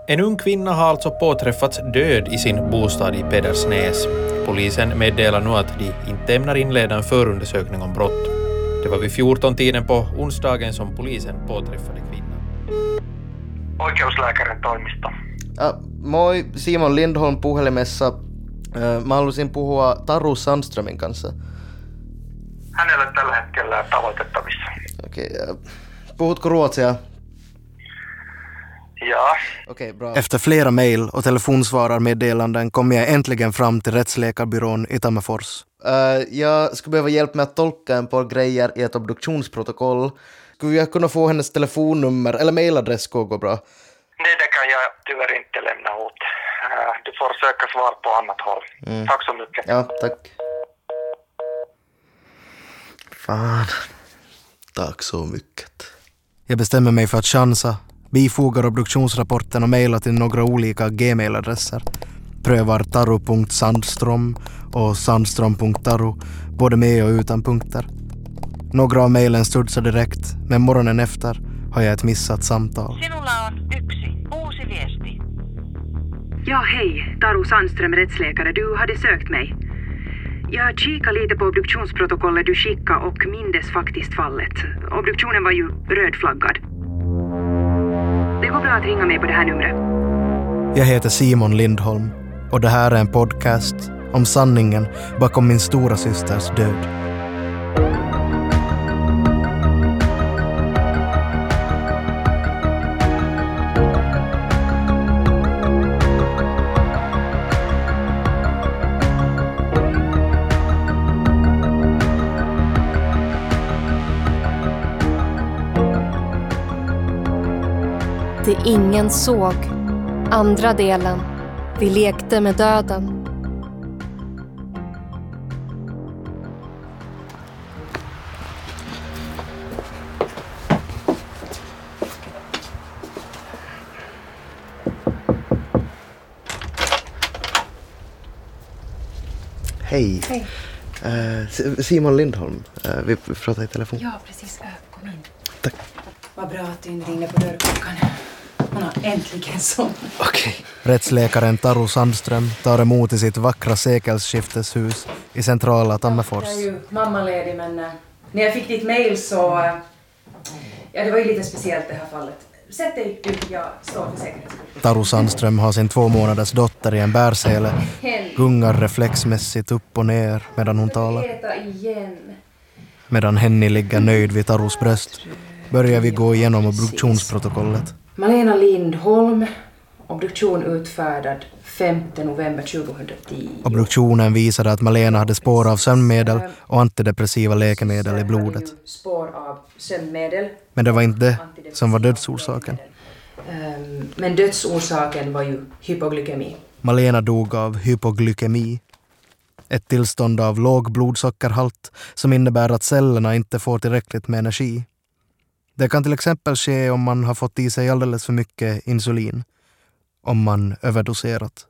En ung kvinna har alltså påträffats död i sin bostad i Pedersnäs. Polisen meddelar nu att de inte ämnar inleda en förundersökning om brott. Det var vid 14-tiden på onsdagen som polisen påträffade kvinnan. Oikeusläkärin toimisto. Moi, Simon Lindholm puhelimessa. Mä halusin puhua Taru Sandströmin kanssa. Hän ei ole tällä hetkellä tavoitettavissa. Okei, puhutko ruotsia? Ja. Okej, bra. Efter flera mejl och telefonsvararmeddelanden kom jag äntligen fram till rättsläkarbyrån i Tammerfors. Jag skulle behöva hjälp med att tolka en par grejer i ett obduktionsprotokoll. Skulle jag kunna få hennes telefonnummer eller mejladress går bra? Nej, det kan jag tyvärr inte lämna ut. Du får söka svar på annat håll. Tack så mycket. Ja, tack. Fan. Tack så mycket. Jag bestämmer mig för att chansa. Bifogar obduktionsrapporten och mejlar till några olika gmail-adresser. Prövar taru.sandstrom och sandstrom.taru, både med och utan punkter. Några av mejlen studsar direkt, men morgonen efter har jag ett missat samtal. Sinulla on yksi uusi viesti. Ja, hej. Taru Sandström, rättsläkare. Du hade sökt mig. Jag kikade lite på obduktionsprotokollet du skickade och mindes faktiskt fallet. Obduktionen var ju rödflaggad. Det går bra att ringa mig på det här numret. Jag heter Simon Lindholm och det här är en podcast om sanningen bakom min stora systers död. Det ingen såg. Andra delen. Vi lekte med döden. Hej. Hej. Simon Lindholm. Vi pratar i telefon. Ja, precis. Kom in. Tack. Vad bra att du inte ringde på dörrklockan. Hon har äntligen sån. Okej. Rättsläkaren Taru Sandström tar emot i sitt vackra sekelskifteshus i centrala Tammerfors. Jag är ju mammaledig, men när jag fick ditt mejl så... Ja, det var ju lite speciellt det här fallet. Sätt dig ut, jag står för säkerhets skull. Taru Sandström har sin 2 månaders dotter i en bärsele. Gungar reflexmässigt upp och ner medan hon talar. Äta igen. Medan Henny ligger nöjd vid Tarus bröst börjar vi gå igenom obduktionsprotokollet. Malena Lindholm, obduktion utfärdad 5 november 2010. Obduktionen visade att Malena hade spår av sömnmedel och antidepressiva läkemedel i blodet. Spår av sömnmedel. Men det var inte det som var dödsorsaken. Men dödsorsaken var ju hypoglykemi. Malena dog av hypoglykemi. Ett tillstånd av låg blodsockerhalt som innebär att cellerna inte får tillräckligt med energi. Det kan till exempel ske om man har fått i sig alldeles för mycket insulin. Om man överdoserat.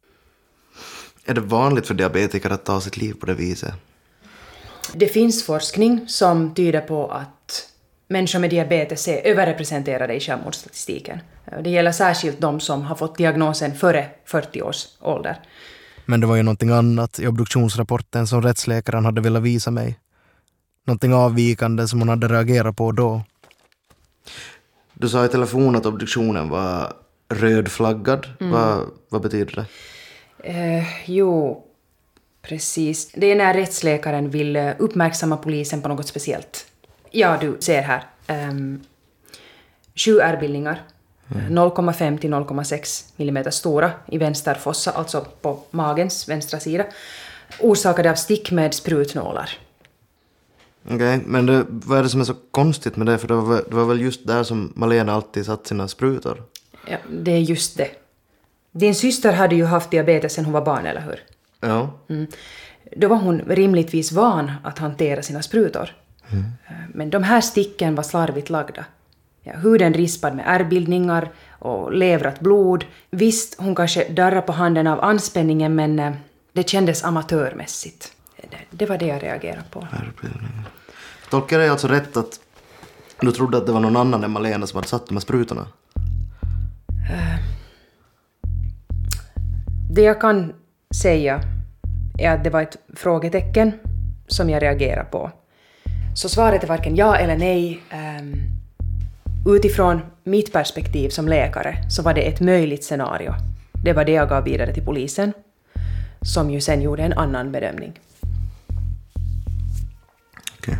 Är det vanligt för diabetiker att ta sitt liv på det viset? Det finns forskning som tyder på att människor med diabetes är överrepresenterade i självmordsstatistiken. Det gäller särskilt de som har fått diagnosen före 40 års ålder. Men det var ju någonting annat i obduktionsrapporten som rättsläkaren hade velat visa mig. Någonting avvikande som hon hade reagerat på då. Du sa i telefon att obduktionen var rödflaggad. Vad betyder det? Jo, precis. Det är när rättsläkaren vill uppmärksamma polisen på något speciellt. Ja, du ser här. 7 ärrbildningar. 0,5 till 0,6 millimeter stora i vänster fossa, alltså på magens vänstra sida. Orsakade av stick med sprutnålar. Okej, men vad är det som är så konstigt med det? För det var väl just där som Malena alltid satt sina sprutor? Ja, det är just det. Din syster hade ju haft diabetes sedan hon var barn, eller hur? Ja. Då var hon rimligtvis van att hantera sina sprutor. Men de här sticken var slarvigt lagda. Ja, huden rispad med ärrbildningar och levrat blod. Visst, hon kanske darrar på handen av anspänningen, men det kändes amatörmässigt. Det var det jag reagerade på. Tolkar jag alltså rätt att du trodde att det var någon annan än Malena som hade satt de här sprutorna? Det jag kan säga är att det var ett frågetecken som jag reagerar på. Så svaret är varken ja eller nej. Utifrån mitt perspektiv som läkare så var det ett möjligt scenario. Det var det jag gav vidare till polisen, som ju sen gjorde en annan bedömning. Okej.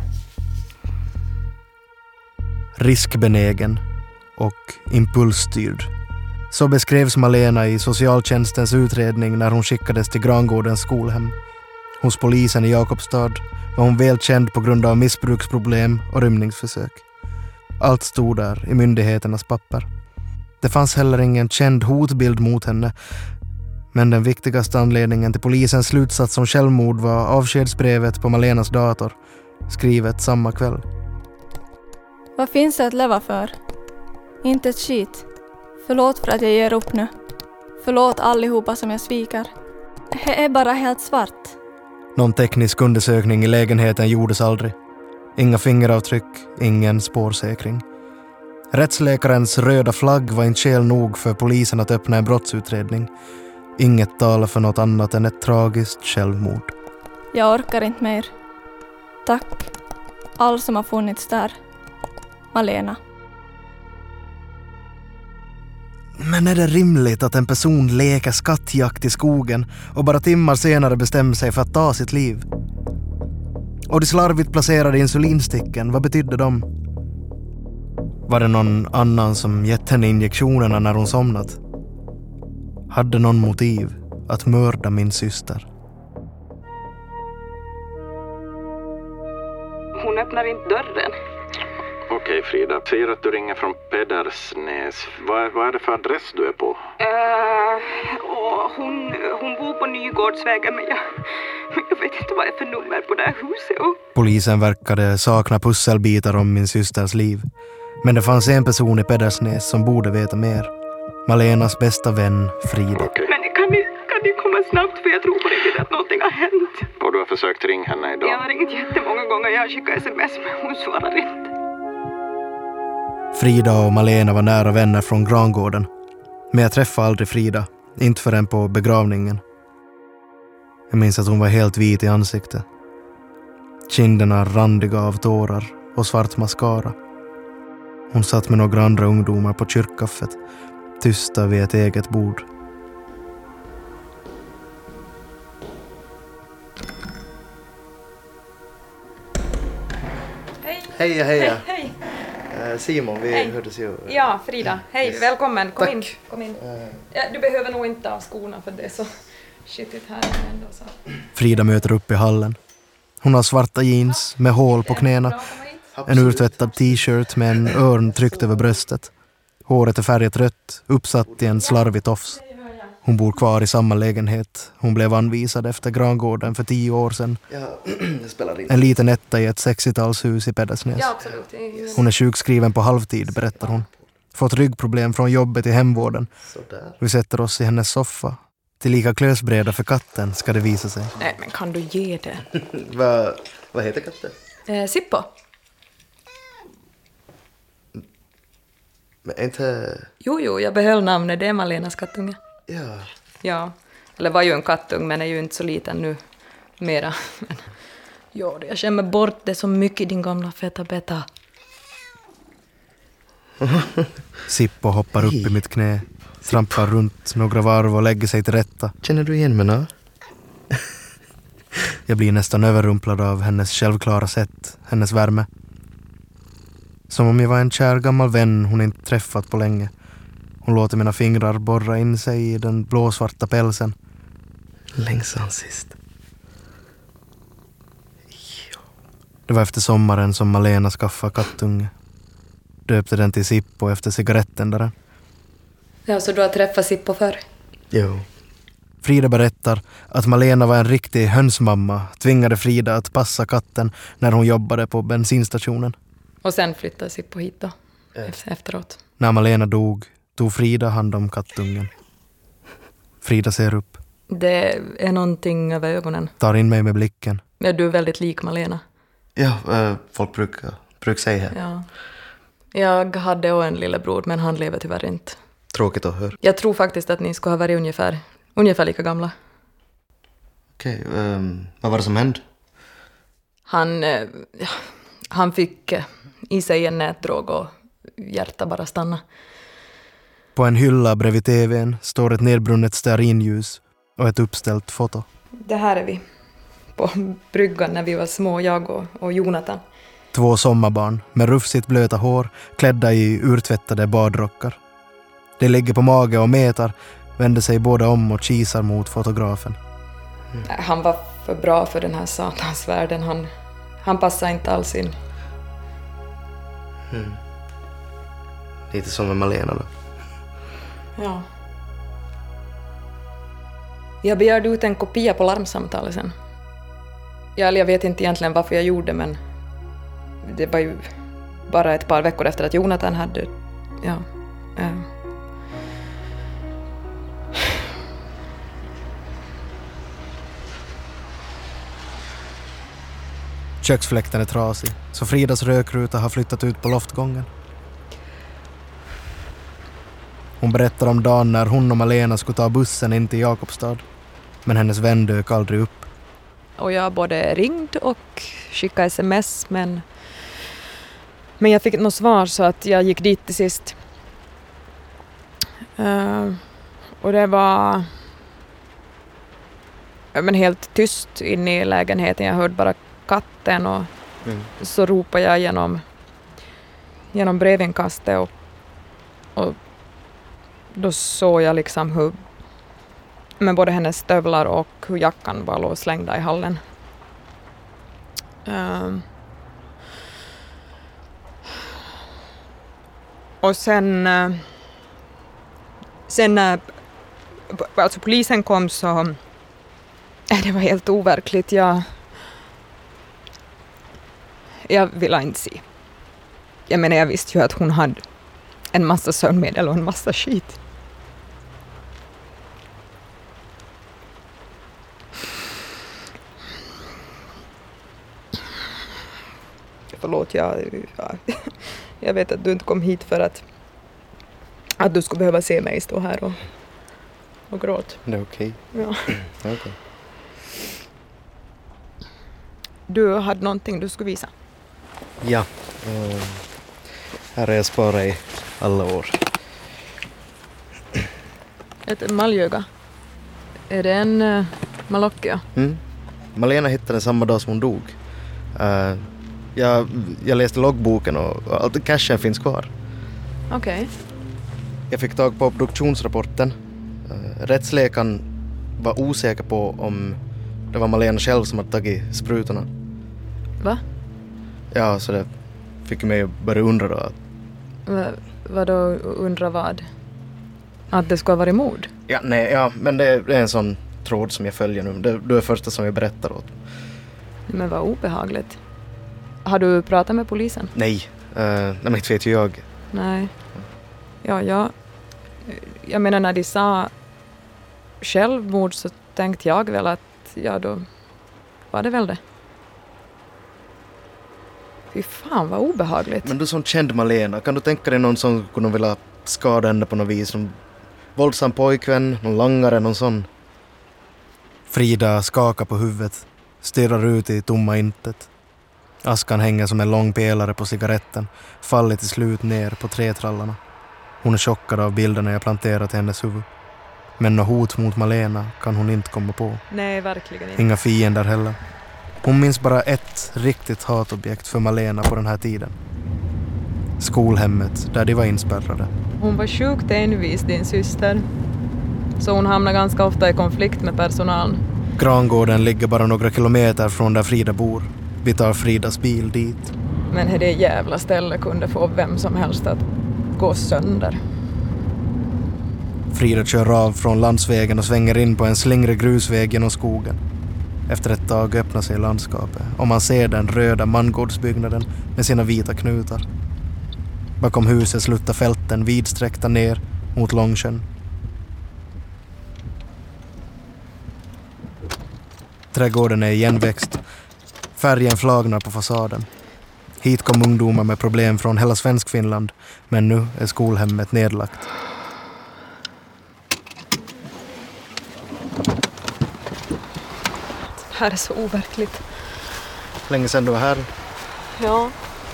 Riskbenägen och impulsstyrd. Så beskrevs Malena i socialtjänstens utredning när hon skickades till Grangårdens skolhem. Hos polisen i Jakobstad var hon välkänd på grund av missbruksproblem och rymningsförsök. Allt stod där i myndigheternas papper. Det fanns heller ingen känd hotbild mot henne, men den viktigaste anledningen till polisens slutsats om självmord var avskedsbrevet på Malenas dator, skrivet samma kväll. Vad finns det att leva för? Inte ett skit. Förlåt för att jag ger upp nu. Förlåt allihopa som jag svikar. Det är bara helt svart. Någon teknisk undersökning i lägenheten gjordes aldrig. Inga fingeravtryck, ingen spårsäkring. Rättsläkarens röda flagg var inte skäl nog för polisen att öppna en brottsutredning. Inget talar för något annat än ett tragiskt självmord. Jag orkar inte mer. Tack. All som har funnits där. Malena. Men är det rimligt att en person leker skattjakt i skogen och bara timmar senare bestämmer sig för att ta sitt liv? Och de slarvigt placerade insulinsticken, vad betydde de? Var det någon annan som gett henne injektionerna när hon somnat? Hade någon motiv att mörda min syster? Hon öppnar inte dörren. Okej, Frida, säger att du ringer från Pedersnäs. Vad är det för adress du är på? Hon bor på Nygårdsvägen, men jag vet inte vad det är för nummer på det här huset. Polisen verkade sakna pusselbitar om min systers liv. Men det fanns en person i Pedersnäs som borde veta mer. Malenas bästa vän, Frida. Okay. Men kan ni komma snabbt, för jag tror på riktigt att någonting har hänt. Och du har försökt ringa henne idag? Jag har ringt jättemånga gånger, jag har skickat sms, men hon svarar inte. Frida och Malena var nära vänner från Grangården. Men jag träffade aldrig Frida, inte förrän på begravningen. Jag minns att hon var helt vit i ansiktet. Kinderna randiga av tårar och svart mascara. Hon satt med några andra ungdomar på kyrkkaffet, tysta vid ett eget bord. Hej. Heja. Hej. Simon, vi hördes ju. Ja, Frida. Hej, Yes. välkommen. Kom Tack. in. Ja, du behöver nog inte av skorna för det är så shitigt här ändå. Så. Frida möter upp i hallen. Hon har svarta jeans med hål på knäna. En urtvättad t-shirt med en örn tryckt över bröstet. Håret är färgat rött, uppsatt i en slarvig tofs. Hon bor kvar i samma lägenhet. Hon blev anvisad efter Grangården för 10 år sedan. En liten etta i ett 60-talshus i Pedersnäs. Ja, absolut. Hon är sjukskriven på halvtid, berättar hon. Fått ryggproblem från jobbet i hemvården. Vi sätter oss i hennes soffa. Till lika klösbreda för katten ska det visa sig. Nej, men kan du ge det? Vad heter katten? Sippo. Men inte... Jo, jag behöll namnet. Det är Malenas kattunge. Ja. Ja, eller var ju en kattung, men är ju inte så liten nu mera. Men, ja, jag känner bort det så mycket, din gamla feta beta. Sippo hoppar upp i mitt knä, trampar runt några varv och lägger sig till rätta. Känner du igen mig nu? Jag blir nästan överrumplad av hennes självklara sätt, hennes värme. Som om jag var en kär gammal vän hon inte träffat på länge. Hon låter mina fingrar borra in sig i den blåsvarta pälsen. Längsan sist. Det var efter sommaren som Malena skaffade kattunge. Döpte den till Sippo efter cigarettändaren. Ja, så du har träffat Sippo förr? Jo. Frida berättar att Malena var en riktig hönsmamma. Tvingade Frida att passa katten när hon jobbade på bensinstationen. Och sen flyttade Sippo hit då, efteråt. När Malena dog tog Frida hand om kattungen. Frida ser upp. Det är någonting över ögonen. Tar in mig med blicken. Ja, du är väldigt lik Malena. Ja, folk brukar säga. Ja. Jag hade också en lillebror, men han lever tyvärr inte. Tråkigt att höra. Jag tror faktiskt att ni skulle ha varit Ungefär lika gamla. Okej, vad var det som hände? Han fick i sig en nätdrog och hjärta bara stanna. På en hylla bredvid tvn står ett nedbrunnet stearinljus och ett uppställt foto. Det här är vi. På bryggan när vi var små, jag och Jonathan. 2 sommarbarn med rufsigt blöta hår, klädda i urtvättade badrockar. De ligger på mage och metar, vänder sig båda om och kisar mot fotografen. Han var för bra för den här satansvärlden. Han passade inte alls in. Lite som med Malena då. Ja. Jag begärde ut en kopia på larmsamtalet sen. Jag vet inte egentligen varför jag gjorde, men det var ju bara ett par veckor efter att Jonathan hade... Köksfläkten är trasig, så Fridas rökruta har flyttat ut på loftgången. Hon berättar om dagen när hon och Malena skulle ta bussen in till Jakobstad. Men hennes vän dök aldrig upp. Och jag både ringde och skickade sms, men jag fick något svar så att jag gick dit till sist. Och det var helt tyst inne i lägenheten. Jag hörde bara katten och så ropade jag genom brevinkastet och då såg jag liksom hur med både hennes stövlar och hur jackan bara låg slängda i hallen. Och sen när alltså polisen kom så det var helt overkligt. Jag ville inte se. Jag menar, jag visste ju att hon hade en massa sömnmedel och en massa skit. Förlåt, jag vet att du inte kom hit för att du skulle behöva se mig stå här och gråta. Det är okej. Ja. Okay. Du hade någonting du skulle visa? Ja. Här är jag sparat i alla år. Ett maljöga. Är det en Malocchia? Malena hittade den samma dag som hon dog. Jag läste loggboken och allt cashen finns kvar. Okej. Jag fick tag på obduktionsrapporten. Rättsläkaren var osäker på om det var Malena själv som hade tagit sprutorna. Va? Ja, så det fick mig att börja undra då. Vadå undra vad? Att det ska vara mord? Ja, men det är en sån tråd som jag följer nu. Du är första som jag berättar åt. Men vad obehagligt. Har du pratat med polisen? Nej, men inte vet ju jag. Nej. Ja. Jag menar, när de sa självmord så tänkte jag väl att då var det väl det. Fy fan, vad obehagligt. Men du som känd Malena, kan du tänka dig någon som kunde vilja skada henne på något vis? Som våldsam pojkvän, någon langare, någon sån? Frida skakar på huvudet, stirrar ut i tomma intet. Askan hänger som en lång pelare på cigaretten, faller till slut ner på trätrallarna. Hon är chockad av bilderna jag planterat i hennes huvud. Men något hot mot Malena kan hon inte komma på. Nej, verkligen inte. Inga fiender heller. Hon minns bara ett riktigt hatobjekt för Malena på den här tiden. Skolhemmet där de var inspärrade. Hon var sjukt envis, din syster. Så hon hamnade ganska ofta i konflikt med personalen. Grangården ligger bara några kilometer från där Frida bor. Vi tar Fridas bil dit. Men det jävla stället kunde få vem som helst att gå sönder. Frida kör av från landsvägen och svänger in på en slingrig grusväg genom skogen. Efter ett tag öppnar sig landskapet och man ser den röda mangårdsbyggnaden med sina vita knutar. Bakom huset sluttar fälten vidsträckta ner mot Långsjön. Trädgården är igenväxt. Färgen flagnar på fasaden. Hit kom ungdomar med problem från hela Svenskfinland, men nu är skolhemmet nedlagt. här är så overkligt. Länge sedan du var här? Ja.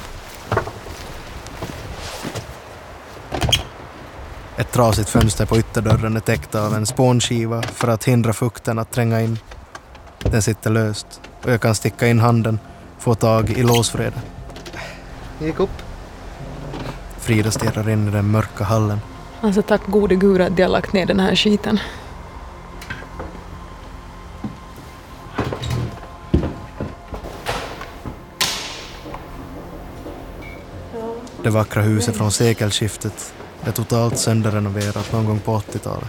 Ett trasigt fönster på ytterdörren är täckt av en spånskiva för att hindra fukten att tränga in. Den sitter löst och jag kan sticka in handen, få tag i låsfredet. Gick upp. Frida stirrar in i den mörka hallen. Alltså tack gode gud att de har lagt ner den här skiten. Det vackra huset från sekelskiftet är totalt sönderrenoverat någon gång på 80-talet.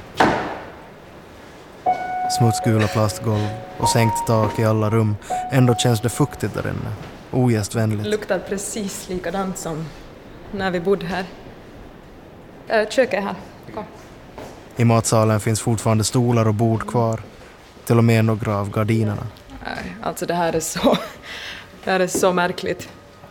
Smutsgula plastgolv och sänkt tak i alla rum. Ändå känns det fuktigt där inne. Ogästvänligt. Det luktar precis likadant som när vi bodde här. Köket är här. Kom. I matsalen finns fortfarande stolar och bord kvar. Till och med några av gardinerna. Nej, alltså det här är så märkligt.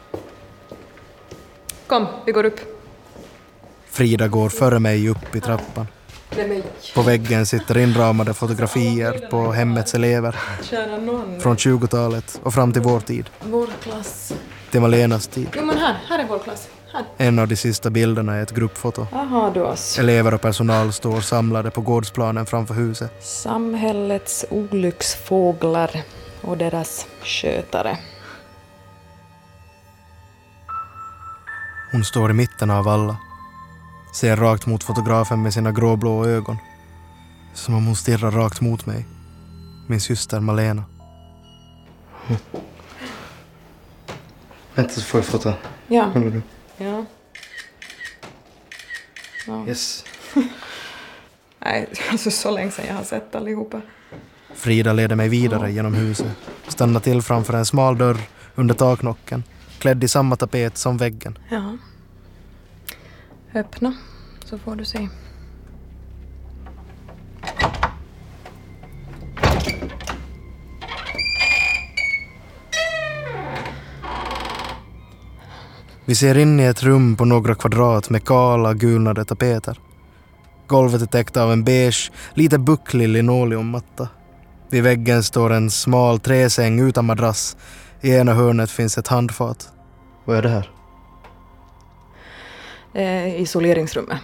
Kom, vi går upp. Frida går före mig upp i trappan. På väggen sitter inramade fotografier på hemmets elever. Från 20-talet och fram till vår tid. Vår klass. Till Malenas tid. Jo men här är vår klass. Här. En av de sista bilderna är ett gruppfoto. Aha, du oss. Elever och personal står samlade på gårdsplanen framför huset. Samhällets olycksfåglar och deras skötare. Hon står i mitten av alla. Ser rakt mot fotografen med sina gråblå ögon. Som om hon stirrar rakt mot mig. Min syster Malena. Vänta så får jag fota. Ja. Håller du? Ja. Yes. Nej, alltså så länge sedan jag har sett allihopa. Frida leder mig vidare genom huset. Stannar till framför en smal dörr under taknocken. Klädd i samma tapet som väggen. Ja. Öppna, så får du se. Vi ser in i ett rum på några kvadrat med kala, gulnade tapeter. Golvet är täckt av en beige, lite bucklig linoleummatta. Vid väggen står en smal träsäng utan madrass. I ena hörnet finns ett handfat. Vad är det här? Isoleringsrummet.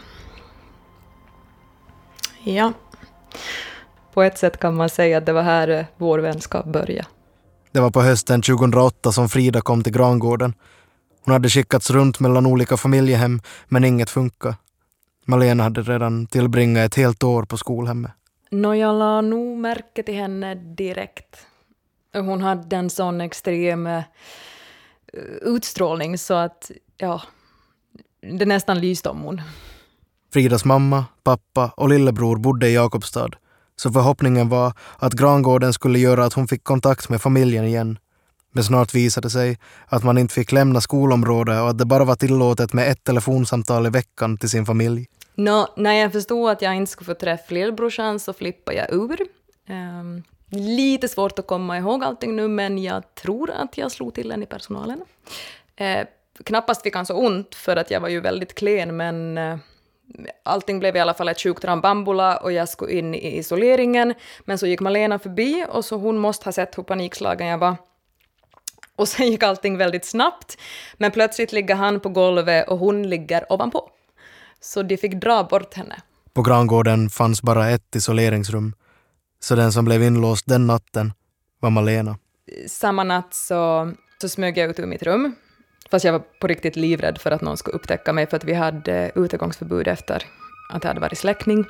Ja. På ett sätt kan man säga att det var här vår vänskap började. Det var på hösten 2008 som Frida kom till Grangården. Hon hade skickats runt mellan olika familjehem, men inget funkar. Malena hade redan tillbringat ett helt år på skolhemmet. Jag la nog märke till henne direkt. Hon hade en sån extrem utstrålning så att, ja, det nästan lyste om hon. Fridas mamma, pappa och lillebror bodde i Jakobstad. Så förhoppningen var att Grangården skulle göra att hon fick kontakt med familjen igen. Men snart visade sig att man inte fick lämna skolområdet och att det bara var tillåtet med ett telefonsamtal i veckan till sin familj. När jag förstod att jag inte skulle få träffa lillbrorsan så flippade jag ur. Lite svårt att komma ihåg allting nu, men jag tror att jag slog till en i personalen. Knappast fick han så ont för att jag var ju väldigt klen, men allting blev i alla fall ett sjukt rambambula och jag skulle in i isoleringen. Men så gick Malena förbi och så hon måste ha sett hur panikslagen jag var. Och sen gick allting väldigt snabbt, men plötsligt ligger han på golvet och hon ligger ovanpå. Så de fick dra bort henne. På Grangården fanns bara ett isoleringsrum. Så den som blev inlåst den natten var Malena. Samma natt så smög jag ut ur mitt rum. Fast jag var på riktigt livrädd för att någon skulle upptäcka mig. För att vi hade utegångsförbud efter att det hade varit släckning.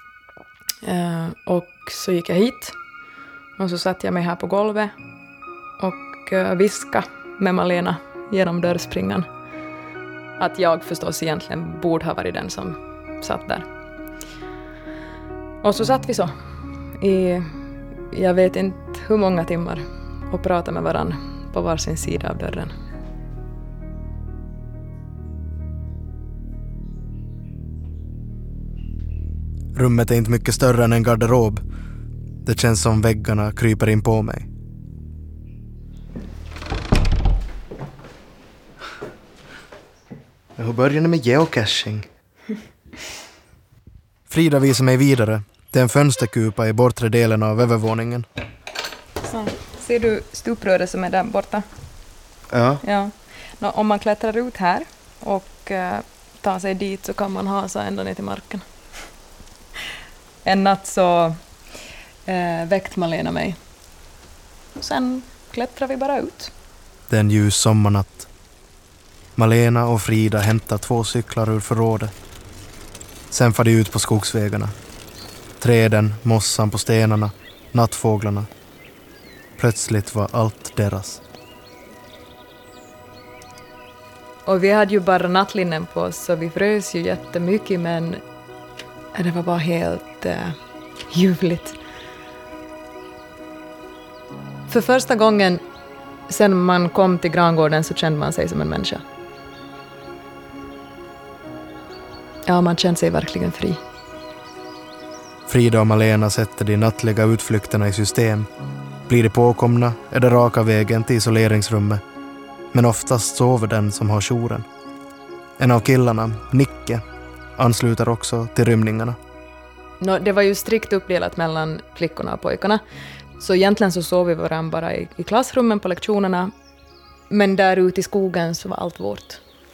Och så gick jag hit. Och så satt jag mig här på golvet. Och viska med Malena genom dörrspringan. Att jag förstås egentligen borde ha varit den som satt där. Och så satt vi så i, jag vet inte hur många timmar och pratade med varann på varsin sida av dörren. Rummet är inte mycket större än en garderob. Det känns som väggarna kryper in på mig. Hur börjar ni med geocaching? Frida visar mig vidare. Det är en fönsterkupa i bortre delen av övervåningen. Ser du stupröret som är där borta? Ja. Om man klättrar ut här och tar sig dit så kan man ha så ända ner till marken. En natt så väckte Malena mig. Sen klättrar vi bara ut. Det är en ljus sommarnatt. Malena och Frida hämtar 2 cyklar ur förrådet. Sen får de ut på skogsvägarna. Träden, mossan på stenarna, nattfåglarna. Plötsligt var allt deras. Och vi hade ju bara nattlinnen på oss så vi frös ju jättemycket men det var bara helt ljuvligt. För första gången sen man kom till Grangården så kände man sig som en människa. Ja, man kände sig verkligen fri. Frida och Malena sätter de nattliga utflykterna i system. Blir de påkomna är det raka vägen till isoleringsrummet. Men oftast sover den som har jouren. En av killarna, Nicke, ansluter också till rymningarna. Det var ju strikt uppdelat mellan flickorna och pojkarna. Så egentligen så sov vi varandra bara i klassrummen på lektionerna. Men där ute i skogen så var allt vårt.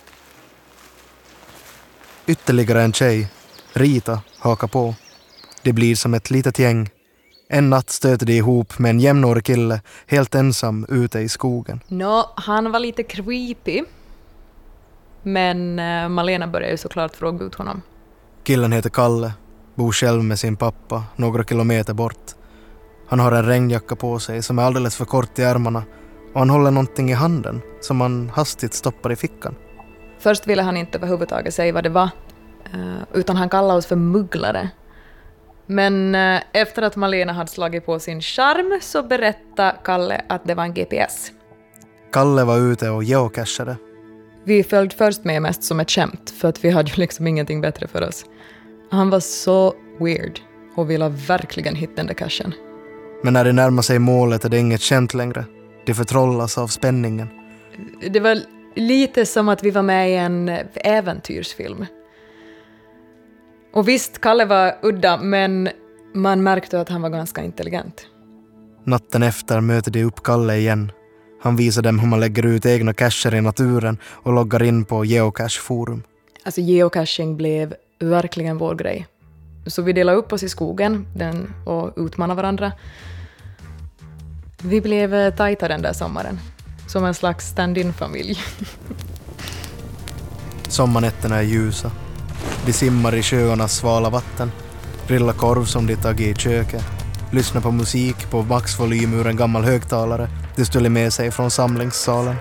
Ytterligare en tjej, Rita, hakar på. Det blir som ett litet gäng. En natt stöter de ihop med en jämnårig kille helt ensam ute i skogen. Han var lite creepy. Men Malena började ju såklart fråga ut honom. Killen heter Kalle, bor själv med sin pappa några kilometer bort. Han har en regnjacka på sig som är alldeles för kort i ärmarna och han håller någonting i handen som han hastigt stoppar i fickan. Först ville han inte överhuvudtaget säga vad det var utan han kallade oss för mugglare. Men efter att Malena hade slagit på sin charm så berättade Kalle att det var en GPS. Kalle var ute och geocachade. Vi följde först med mest som ett skämt för att vi hade ju liksom ingenting bättre för oss. Han var så weird och ville verkligen hitta den där cachen. Men när det närmar sig målet är det inget känt längre. Det förtrollas av spänningen. Det var lite som att vi var med i en äventyrsfilm. Och visst, Kalle var udda, men man märkte att han var ganska intelligent. Natten efter möter de upp Kalle igen. Han visar dem hur man lägger ut egna cacher i naturen och loggar in på geocache-forum. Alltså geocaching blev verkligen vår grej. Så vi delade upp oss i skogen och utmanade varandra. Vi blev tajta den där sommaren. Som en slags stand-in-familj. Sommarnätterna är ljusa. De simmar i sjöarnas svala vatten. Grillar korv som de tagit i köket. Lyssnar på musik på maxvolym ur en gammal högtalare. De skulle med sig från samlingssalen.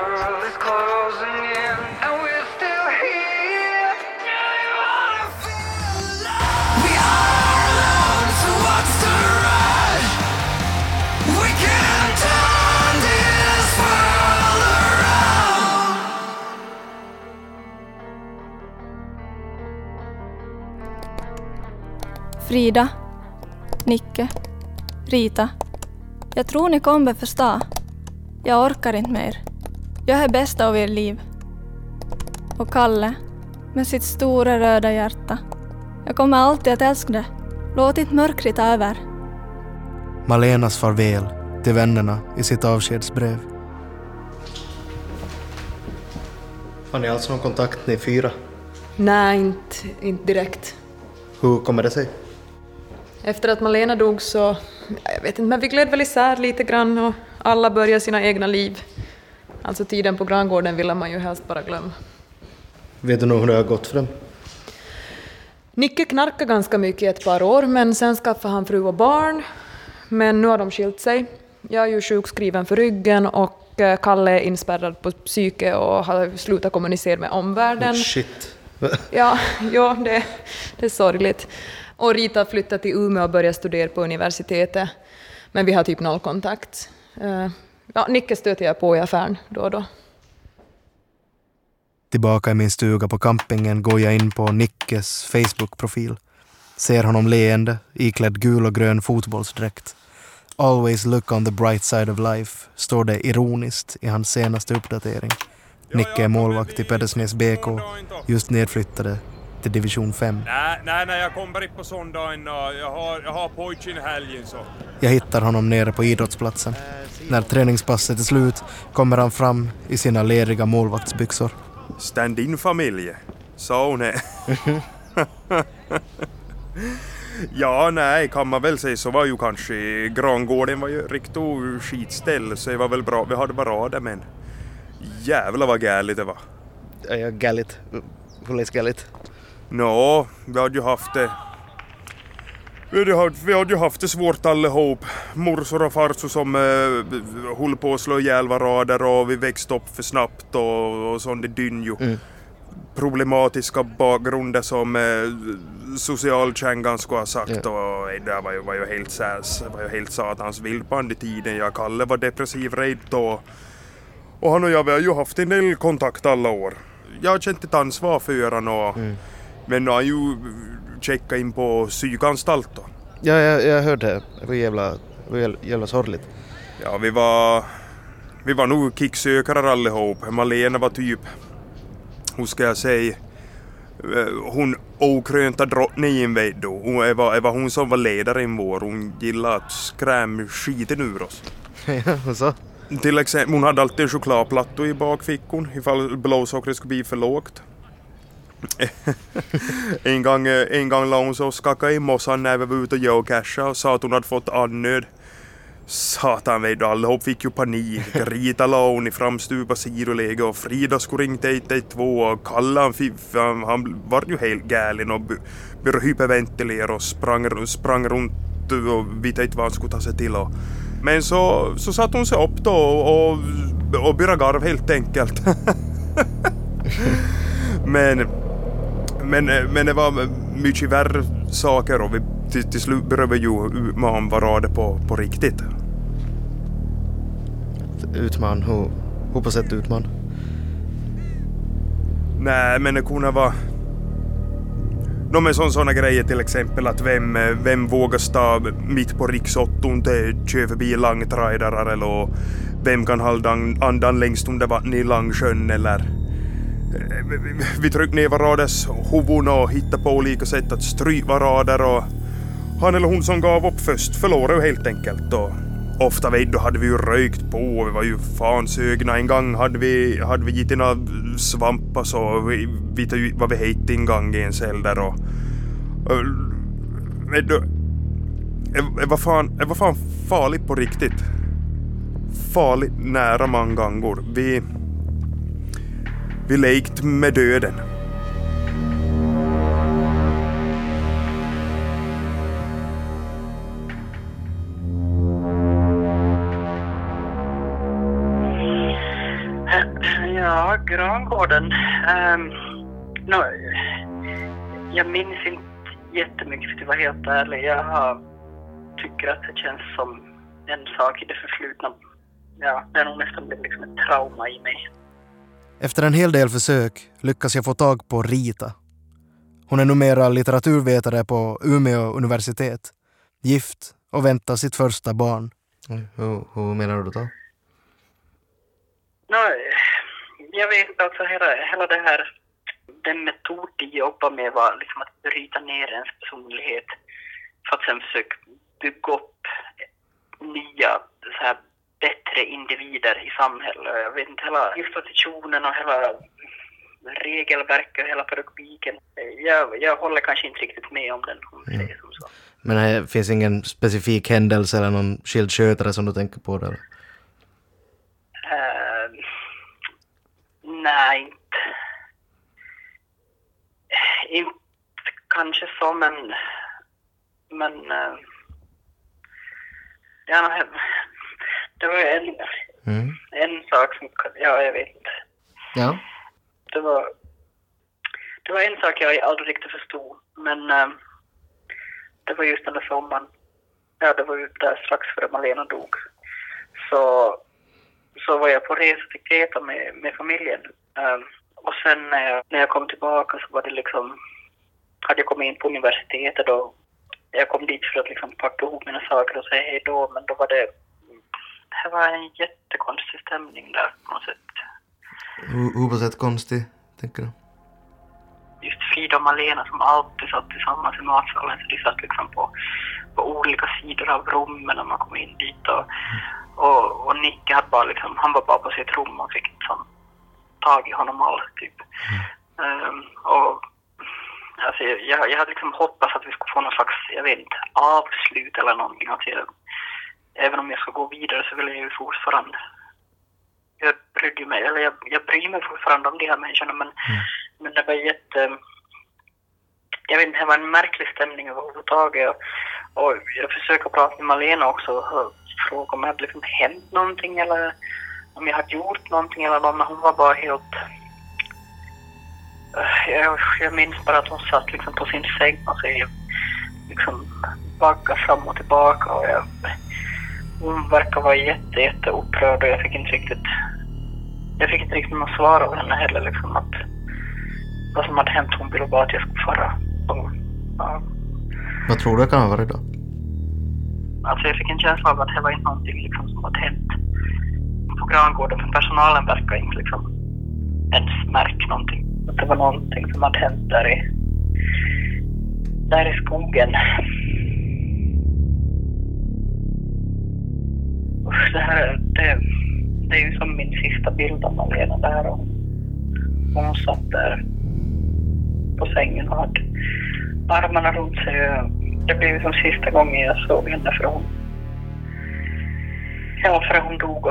Frida, Nicke, Rita. Jag tror ni kommer förstå. Jag orkar inte mer. Jag är bästa av er liv. Och Kalle, med sitt stora röda hjärta. Jag kommer alltid att älska det. Låt inte mörkret över. Malenas farväl till vännerna i sitt avskedsbrev. Har ni alltså någon kontakt ni 4? Nej, inte direkt. Hur kommer det sig? Efter att Malena dog så, jag vet inte, men vi gled väl isär lite grann och alla började sina egna liv. Alltså tiden på Grangården ville man ju helst bara glömma. Vet du nog hur det har gått för dem? Nicke knarkade ganska mycket i ett par år, men sen skaffade han fru och barn. Men nu har de skilt sig. Jag är ju sjukskriven för ryggen och Kalle är inspärrad på psyke och har slutat kommunicera med omvärlden. Shit. Ja, det är sorgligt. Och Rita flyttade till Umeå och började studera på universitetet. Men vi har typ 0 kontakt. Nicke stöter jag på i affären då och då. Tillbaka i min stuga på campingen går jag in på Nickes Facebook-profil. Ser honom leende, iklädd gul och grön fotbollsdräkt. Always look on the bright side of life, står det ironiskt i hans senaste uppdatering. Nicke är målvakt i Pedersnäs BK, just nedflyttade till division 5. Nej, jag kommer inte på söndagen. Jag har pojken i helgen så. Jag hittar honom nere på idrottsplatsen. När träningspasset är slut kommer han fram i sina leriga målvaktsbyxor. Stand-in familj, sa hon här. Ja, nej, kan man väl säga, så var ju kanske Grangården var ju riktigt skitställ, så det var väl bra. Vi hade bara där, men jävlar vad gärligt det var. Ja, gärligt. Hur läs gärligt? Nå, vi hade ju haft det. Vi hade ju haft det svårt allihop. Morsor och farsor som höll på att slå ihjäl varandra och vi växte upp för snabbt och sånt det dynjo. Problematiska bakgrunder som socialkängan skulle ha sagt och det var ju helt satans vildband i tiden. Jag Kalle var depressiv rädd och han och jag har ju haft en del kontakt alla år. Jag har känt ett ansvar för honom men nu har ju checkat in på psykanstalt då. Ja, jag hörde det. Det var jävla sorgligt. Ja, vi var nog kicksökare allihop. Malena var typ, hur ska jag säga, hon okrönta drottningen vet du. Det var hon som var ledaren vår. Hon gillade att skräm skiten ur oss. Ja, och så? Till exempel, hon hade alltid en chokladplatto i bakfickan ifall blodsockret skulle bli för lågt. en gång la hon så och skakade i mossan när vi var ute och geocachade och sa att hon hade fått andnöd. Satan vet du, allihop fick ju panik. Rita la hon i framstupa sidoläge och Frida skulle ringt 112 och Kalle han var ju helt galen och började hyperventilera och sprang runt och vet inte vad han skulle ta sig till. Men så satt hon sig upp då och började garv helt enkelt. Men det var mycket värre saker och vi till slut började ju utman varade på riktigt. Utman? Hur på sätt utman? Nej, men det kunde vara med sådana grejer till exempel att vem vågar stå mitt på riksåtton till köra förbi langtrajdare eller vem kan hålla andan längst under vattnet i Langsjön eller vi tryckte ner varandras huvuden och hittade på olika sätt att strypa varandra och han eller hon som gav upp först förlorade ju helt enkelt och ofta vet du hade vi ju rökt på och vi var ju fan sögna. En gång hade vi gitt några svampar så vi vet ju vad vi hette en gång i en cell där och vet du det var fan farligt på riktigt. Farligt nära många gånger. Vi lekte med döden. Ja, Grangården. Jag minns inte jättemycket för att vara helt ärlig. Jag tycker att det känns som en sak i det förflutna. Ja, det är nog nästan liksom ett trauma i mig. Efter en hel del försök lyckas jag få tag på Rita. Hon är numera litteraturvetare på Umeå universitet. Gift och väntar sitt första barn. Hur menar du då? Jag vet alltså hela det här, den metod de jobbar med var liksom att bryta ner ens personlighet för att sen försöka bygga upp nya så här bättre individer i samhället. Jag vet inte, hela institutionen och hela regelverket och hela pedagogiken. Jag håller kanske inte riktigt med om den, om man säger som så. Men det finns ingen specifik händelse eller någon skild skötare som du tänker på där? Nej, inte kanske så, men ja, det var en sak som, ja, jag vet inte. Ja. Det var en sak jag aldrig riktigt förstod, men det var just den där sommaren. Ja, det var ju där strax före Malena dog. Så var jag på resa till Kreta med familjen. Och sen när jag kom tillbaka så var det liksom, hade jag kommit in på universitetet och jag kom dit för att liksom packa ihop mina saker och säga hej då, men då var det var en jättekonstig stämning där på något sätt. Hur på sätt konstig, tänker du? Just Frida och Malena som alltid satt tillsammans i matsalen. Så de satt liksom på olika sidor av rummen när man kom in dit. Och Nicke hade bara liksom, han var bara på sitt rum och fick liksom tag i honom allt typ. Och alltså, jag hade liksom hoppats att vi skulle få någon slags, jag vet inte, avslut eller någonting. Alltså, även om jag ska gå vidare så vill jag ju fortfarande, jag bryr mig fortfarande om de här människorna, men det var jag vet inte, det var en märklig stämning överhuvudtaget. Och jag försöker prata med Malena också och fråga om det hade liksom hänt någonting eller om jag hade gjort någonting eller något, men hon var bara helt... Jag minns bara att hon satt liksom på sin säng och så liksom backade fram och tillbaka och hon verkar vara jätte upprörd och jag fick inte riktigt något svar av henne heller liksom, att vad som hade hänt. Hon ville bara att jag skulle fara. Vad tror du kan ha varit då? Alltså jag fick en känsla av att det var inte någonting liksom som hade hänt på Grangården, för personalen verkar inte liksom ens märka någonting. Att det var någonting som hade hänt där i skogen. Usch, det är ju som min sista bild av Malena där, och hon satt där på sängen och hade armarna runt sig. Det blev som sista gången jag såg henne för hon dog.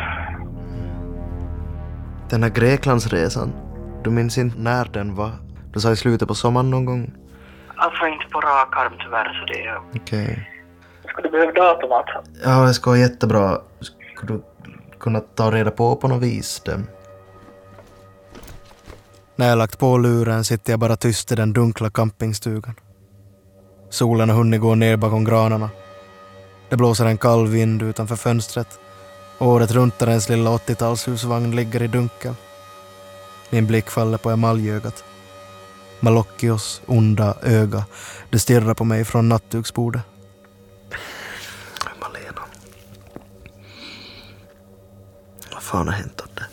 Den här Greklandsresan, du minns inte när den var? Du sa i slutet på sommaren någon gång? Alltså inte på rak arm tyvärr, så det är... Okej. Skulle du behöva datum alltså? Ja, det ska vara jättebra. Skulle du kunna ta reda på något vis den? När jag lagt på luren sitter jag bara tyst i den dunkla campingstugan. Solen har hunnit gå ner bakom granarna. Det blåser en kall vind utanför fönstret. Året runt där ens lilla 80-talshusvagn ligger i dunkel. Min blick faller på emaljögat. Malocchios onda öga. Det stirrar på mig från nattduksbordet. Malena. Vad fan har hänt åt det?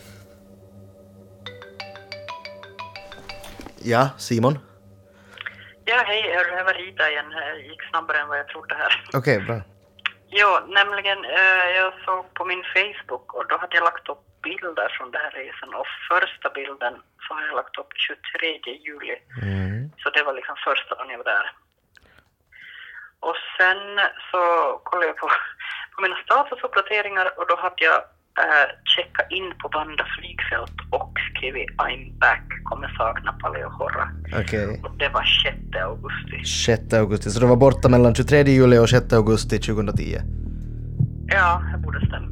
Ja, Simon? Ja, hej. Jag var Rita igen. Det gick snabbare än vad jag trodde här. Okej, bra. Ja, nämligen jag såg på min Facebook och då hade jag lagt upp bilder från den här resan. Och första bilden så har jag lagt upp 23 juli. Så det var liksom första dagen jag var där. Och sen så kollade jag på mina statusuppdateringar och då hade jag checkat in på Vanda flygfält och skrivit I'm back, kommer sakna Paleo Horra. Okej. Och det var 6 augusti. 6 augusti, så du var borta mellan 23 juli och 6 augusti 2010? Ja, det borde stämma.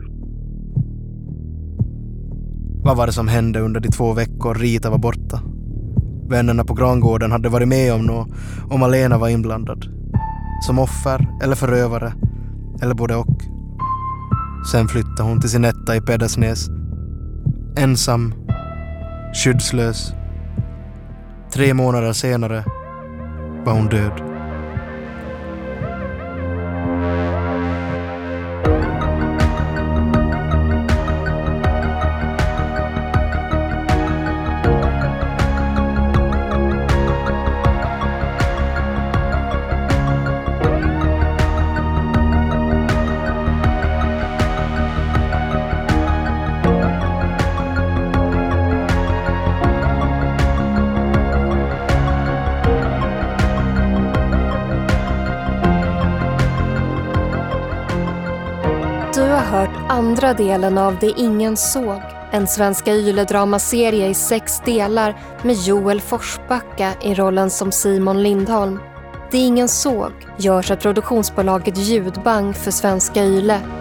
Vad var det som hände under de 2 veckor Rita var borta? Vännerna på Grangården hade varit med om något och Malena var inblandad. Som offer eller förövare, eller både och. Sen flyttade hon till sin etta i Pedersnäs. Ensam, skyddslös. 3 månader senare var hon död. Andra delen av Det ingen såg, en Svenska Yle-dramaserie i 6 delar med Joel Forsbacka i rollen som Simon Lindholm. Det ingen såg görs av produktionsbolaget Ljudbang för Svenska Yle.